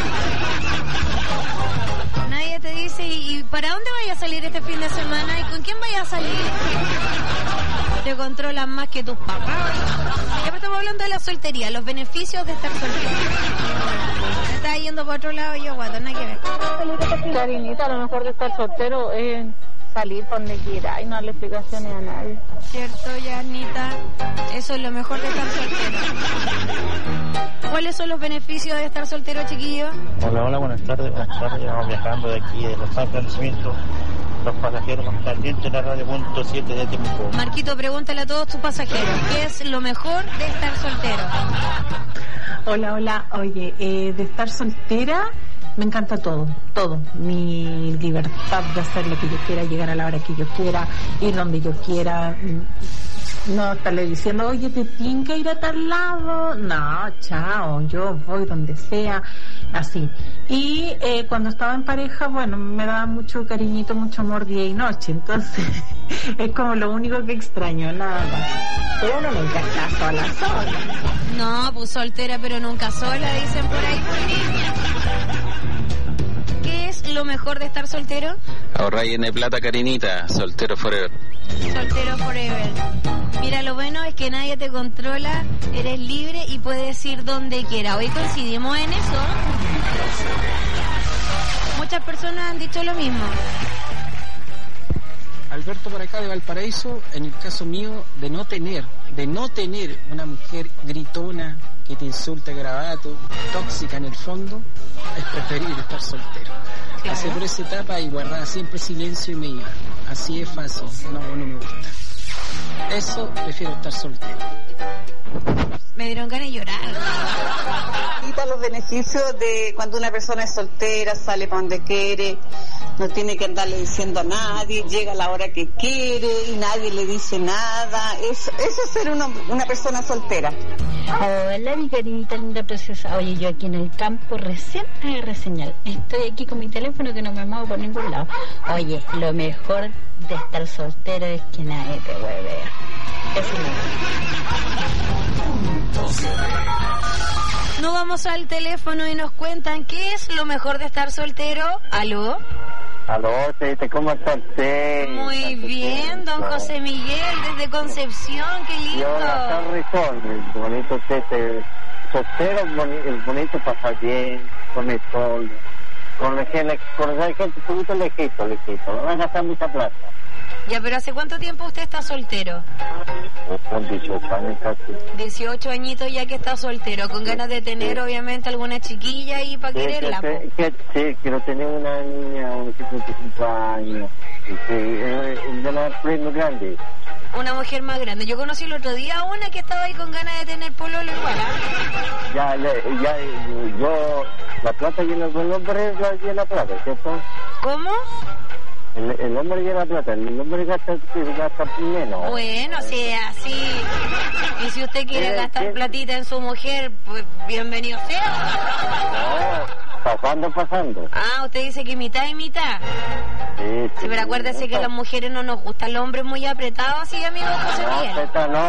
Nadie te dice, ¿y para dónde vayas a salir este fin de semana? ¿Y con quién vayas a salir? Te controlan más que tus papás. Y ahora estamos hablando de la soltería, los beneficios de estar soltero. Me estás yendo por otro lado y yo, guato, nada que ver. Carinita, lo mejor de estar soltero es salir por donde quiera y no darle explicaciones a nadie. Cierto, Yanita, eso es lo mejor de estar soltero. ¿Cuáles son los beneficios de estar soltero, chiquillos? Hola, buenas tardes. Vamos viajando de aquí de Los Ángeles, los pasajeros más pendientes de la radio.7 de Temuco. Marquito, pregúntale a todos tus pasajeros, ¿qué es lo mejor de estar soltero? Hola, oye, de estar soltera me encanta todo. Mi libertad de hacer lo que yo quiera, llegar a la hora que yo quiera, ir donde yo quiera. No estarle diciendo, oye, te tienen que ir a tal lado. No, chao, yo voy donde sea, así. Y cuando estaba en pareja, bueno, me daba mucho cariñito, mucho amor día y noche. Entonces, es como lo único que extraño, nada más. Pero uno nunca está sola. No, pues soltera, pero nunca sola, dicen por ahí, por niña. lo mejor de estar soltero? Ahorrar y en plata, Karinita. Soltero forever. Soltero forever. Mira, lo bueno es que nadie te controla, eres libre y puedes ir donde quiera. Hoy coincidimos en eso. Muchas personas han dicho lo mismo. Alberto por acá de Valparaíso, en el caso mío, de no tener una mujer gritona que te insulta garabato, tóxica en el fondo, es preferible estar soltero. Claro. Pasé por esa etapa y guardaba siempre silencio y me iba. Así es fácil, no me gusta. Eso, prefiero estar soltero. Me dieron ganas de llorar. Quita los beneficios de cuando una persona es soltera, sale para donde quiere, no tiene que andarle diciendo a nadie, llega a la hora que quiere y nadie le dice nada. Eso es ser una persona soltera. Hola, mi Karinita linda preciosa. Oye, yo aquí en el campo recién agarré señal. Estoy aquí con mi teléfono que no me muevo por ningún lado. Oye, lo mejor de estar soltero es que nadie te huevea. Eso es. No vamos al teléfono y nos cuentan qué es lo mejor de estar soltero. ¿Aló? Aló, ¿cómo estás? Muy bien, don José Miguel, desde Concepción, qué lindo. Yo acá Rizón, bonito soltero, es bonito pasar bien, con el sol, con la gente un poquito lejito, no van a gastar mucha plata. Ya, pero ¿hace cuánto tiempo usted está soltero? Con 18 años casi. 18 añitos ya que está soltero, con ganas de tener obviamente alguna chiquilla y para quererla. Sí, quiero tener una niña, unos 55 años, de una mujer muy grande. Una mujer más grande. Yo conocí el otro día a una que estaba ahí con ganas de tener pololo igual, ¿ah? Yo, la plata y el hombre la plata, ¿cierto? ¿Cómo? El hombre lleva plata, el hombre gasta menos. Bueno, sí, así. Y si usted quiere gastar platita en su mujer, pues bienvenido sea. No, pasando. Ah, usted dice que mitad y mitad. Sí, pero acuérdese que a las mujeres no nos gustan los hombres muy apretados, así, amigo José Miguel.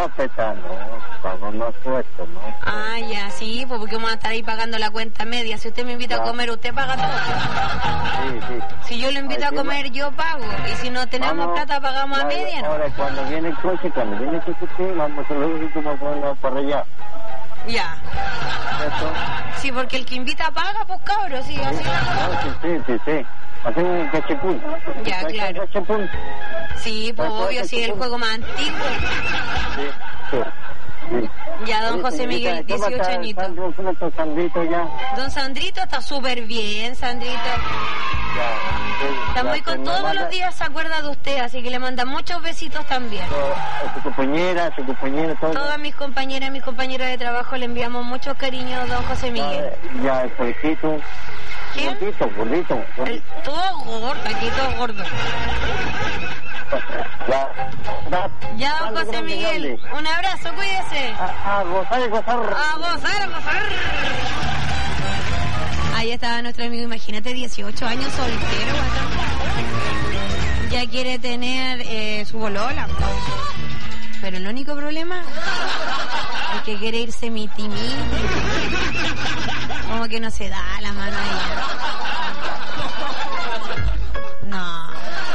No suelto, ¿no? Ah, ya, sí, pues porque vamos a estar ahí pagando la cuenta media. Si usted me invita a comer, usted paga todo. Sí. Si yo lo invito a comer, yo pago. Y si no tenemos plata, pagamos a media, ¿no? Ahora, cuando viene el coche, vamos a lo para allá. Ya. ¿Eso? Sí, porque el que invita paga, pues cabros, sí, así Sí. Hacemos un cachepún. Ya, claro. Cachepún. Sí, pues obvio, sí, el juego más antiguo. Sí. Ya, don José Miguel, 18 añitos. Don Sandrito está súper bien, Sandrito. Está muy con todos los días, se acuerda de usted, así que le manda muchos besitos también. Su compañera, todo. Todas mis compañeras y mis compañeros de trabajo le enviamos muchos cariños, don José Miguel. Ya, el policito. ¿Quién? Gordito. Todo gordo, aquí todo gordo. Ya, don José Miguel, un abrazo, cuídese. A gozar. A gozar. Ahí estaba nuestro amigo, imagínate, 18 años soltero, ya quiere tener su bolola. Pero el único problema es que quiere irse miti. Como que no se da la mano a ella. No.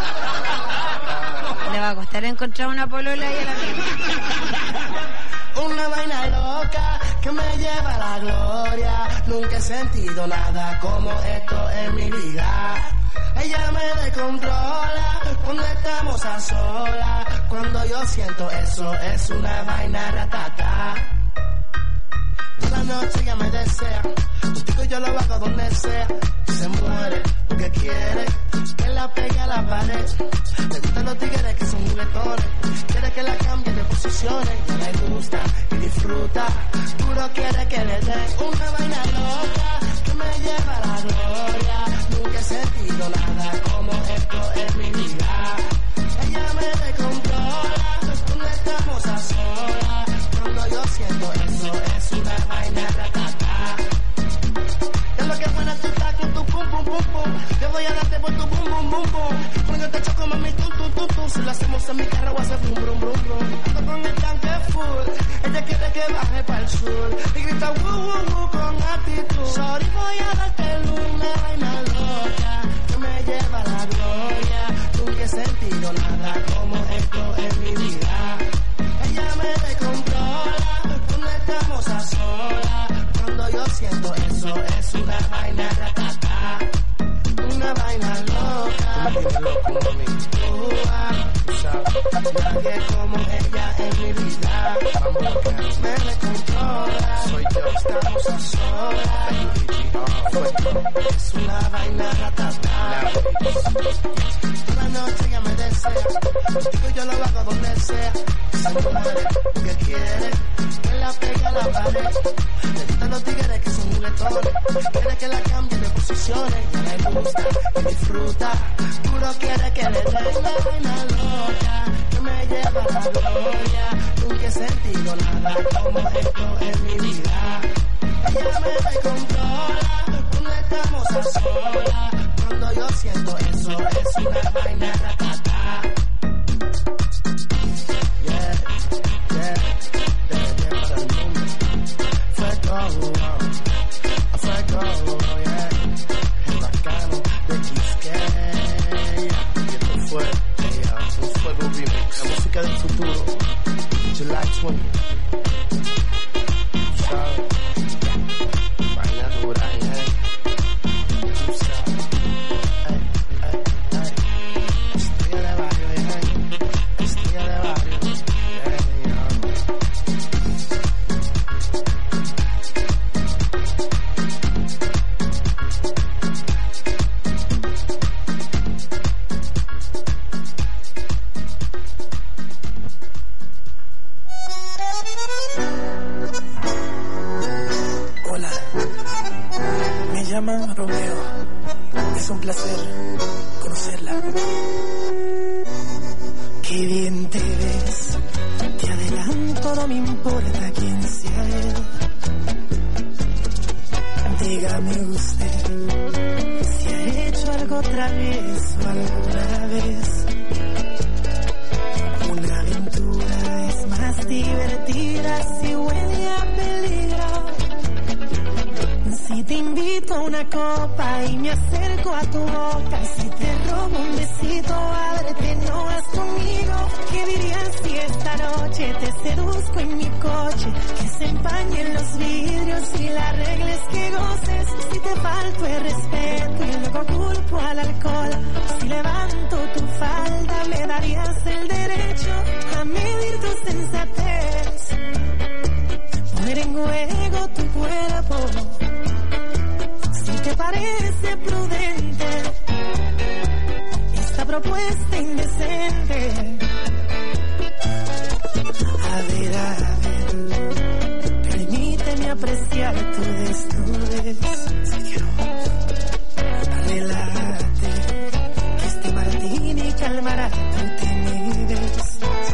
Le va a costar encontrar una polola y a la amiga. Una vaina loca que me lleva a la gloria. Nunca he sentido nada como esto en mi vida. Ella me descontrola cuando estamos a solas. Cuando yo siento eso es una vaina ratata. La noche ya me desea, contigo yo lo hago donde sea. Se muere porque quiere que la pegue a la pared. Le gustan los tigres que son juguetones, quiere que la cambie de posiciones. Le gusta y disfruta, puro quiere que le dé una vaina loca que me lleva a la gloria. Nunca he sentido nada como esto en mi vida. Ella me descontrola cuando estamos a solas. Cuando yo siento eso es una vaina ratata. Es lo que buena tú estás con tu pum pum pum pum. Te voy a darte por tu pum pum pum pum. Cuando te choco mami tu. Si lo hacemos en mi carro voy a hacer brum brum brum brum. Ando con el tanque full. Ella quiere que baje pa'l sur y grita con actitud. Sorry, voy a darte una vaina loca que me lleva a la gloria. Nunca he sentido nada como esto en mi vida. Ella me descontrola cuando estamos a solas. Cuando yo siento eso es una vaina ratata, una vaina loca. Nadie como ella en mi vida. Me descontrola, soy yo, estamos a solas. Es una vaina ratata. Toda noche ella me desea, digo yo lo hago donde sea. Esa mujer que quiere que la pegue a la pared. Le gustan los tigres que son juguetones, quiere que la cambie de posiciones. Ya le gusta y disfruta, duro quiere que le dé la vaina loca que me lleva a la gloria. Nunca he sentido nada como esto en mi vida. Ella me descontrola cuando estamos a solas. Cuando yo siento eso es una vaina ratata. Yeah, yeah, yeah, para el mundo. Fuego, yeah. El bacano de Quisqueya. Y esto fue un fuego remix. La música del futuro. July 20. ¿Sabes? Vaina dura, tú sabes. Estrella de barrio, estrella de barrio. Hola, me llaman Romeo. Es un placer conocerla. Qué bien te ves. Te adelanto, no me importa quién sea él. Dígame usted si ha hecho algo otra vez o alguna vez. Una aventura es más divertida si huele a peligro. Si te invito a una copa y me acerco a tu boca, si te robo un besito, ábrete, no vas conmigo. ¿Qué dirías si esta noche te seduzco en mi coche? Que se empañen los vidrios y las reglas que goces. Si te falto el respeto y luego culpo al alcohol, si levanto tu falda me darías el derecho a medir tu sensatez, poner en juego tu cuerpo. Si te parece prudente esta propuesta indecente, a ver, permíteme apreciar tu desnudez. Relájate, que este martini calmará tu timidez.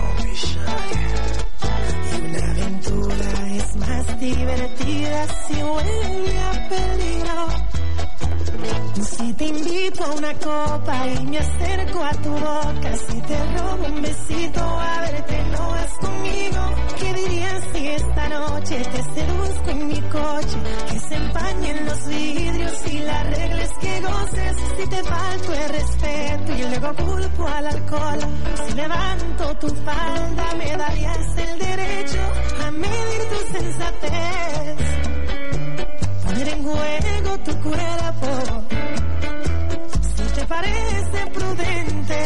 Y una aventura es más divertida si huele a peligro. Si te invito a una copa y me acerco a tu boca, si te robo un besito, a verte, no vas conmigo. ¿Qué dirías si esta noche te seduzco en mi coche? Que se empañen los vidrios y las reglas que goces. Si te falto el respeto y luego culpo al alcohol, si levanto tu falda me darías el derecho a medir tu sensatez, poner en juego tu cuerpo. Si te parece prudente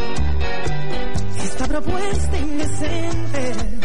esta propuesta indecente,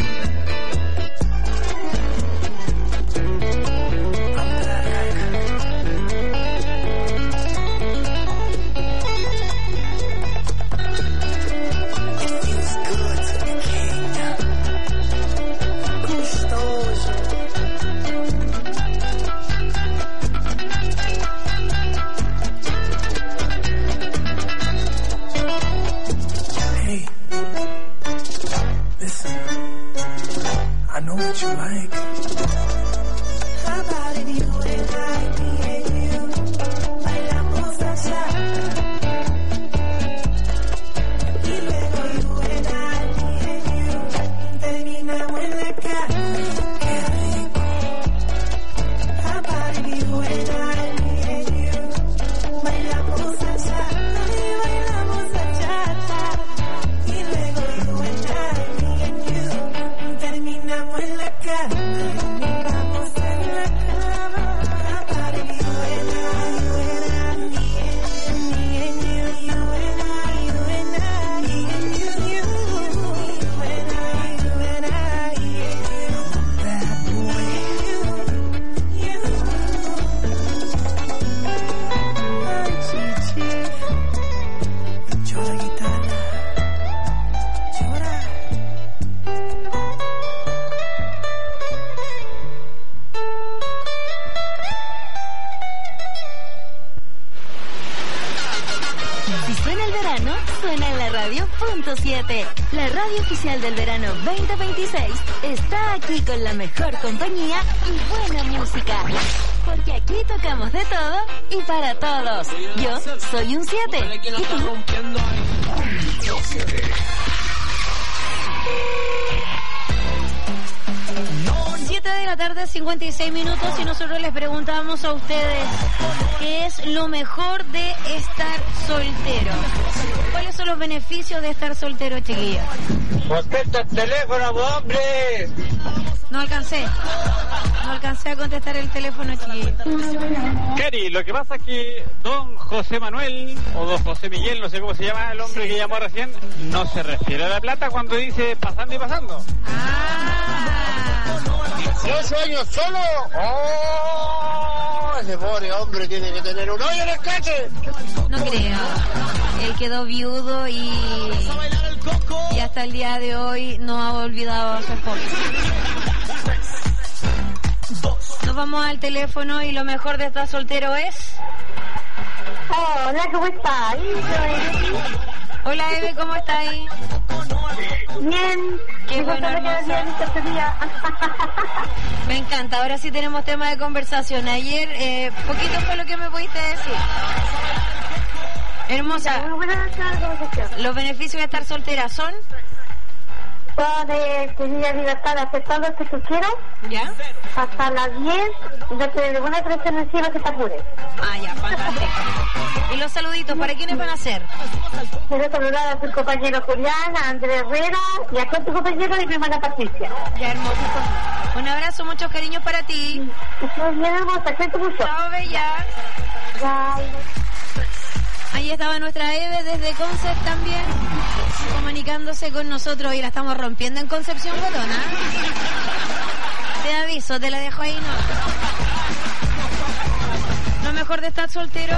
listen. en la radio.7. La radio oficial del verano 2026 está aquí con la mejor compañía y buena música. Porque aquí tocamos de todo y para todos. Yo soy un 7. ¿Y tú? 7 de la tarde, 56 minutos, y nosotros les preguntamos a ustedes qué es lo mejor de estar soltero. ¿Cuáles son los beneficios de estar soltero, chiquillos? ¡Contesta el teléfono, hombre! No alcancé a contestar el teléfono, chiquillos. Cari, lo que pasa es que don José Manuel, o don José Miguel, no sé cómo se llama el hombre que llamó recién, no se refiere a la plata cuando dice pasando y pasando. 18 años solo. ¡Oh! Ese pobre hombre tiene que tener un hoyo en el cache. No creo. Él quedó viudo y hasta el día de hoy no ha olvidado a su esposa. Nos vamos al teléfono y lo mejor de estar soltero es... Hola, ¿cómo estás? Hola, Eve, ¿cómo estás ahí? Bien. Qué bueno, hermosa. Me encanta. Ahora sí tenemos tema de conversación. Ayer, poquito fue lo que me pudiste decir. Hermosa. ¿Los beneficios de estar soltera son? De tener libertad de hacer todo lo que tú quieras. ¿Ya? Hasta las 10, no te de una presión encima que te apures. Ah, ya, fantástico. ¿Y los saluditos para quiénes van a ser? Quiero saludar a tu compañero Julián, a Andrés Herrera y a todos tus compañeros y mi hermana Patricia. Ya, hermoso. Un abrazo, muchos cariños para ti. Muy bien, hermosa, cuento mucho. Chao, bella. Bye. Ahí estaba nuestra Eve desde Concept también, comunicándose con nosotros, y la estamos rompiendo en Concepción, Botona. Te aviso, te la dejo ahí, ¿no? Lo mejor de estar soltero.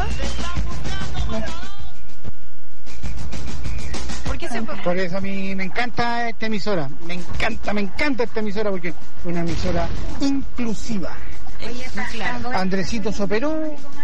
¿Por qué se fue? Por eso a mí me encanta esta emisora. Me encanta esta emisora porque es una emisora inclusiva. Claro. Andresito se operó.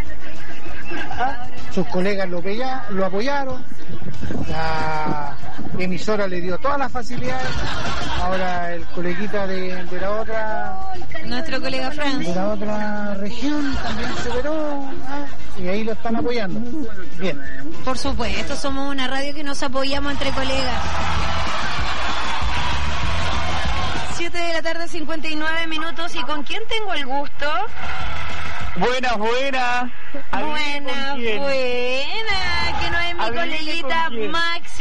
Sus colegas lo apoyaron, la emisora le dio todas las facilidades. Ahora el coleguita de la otra, nuestro colega Franz, de la otra región también se operó, y ahí lo están apoyando. Bien. Por supuesto, somos una radio que nos apoyamos entre colegas. 7 de la tarde, 59 minutos, ¿y con quién tengo el gusto? Buenas. Buena, que no es mi coleguita Maxi.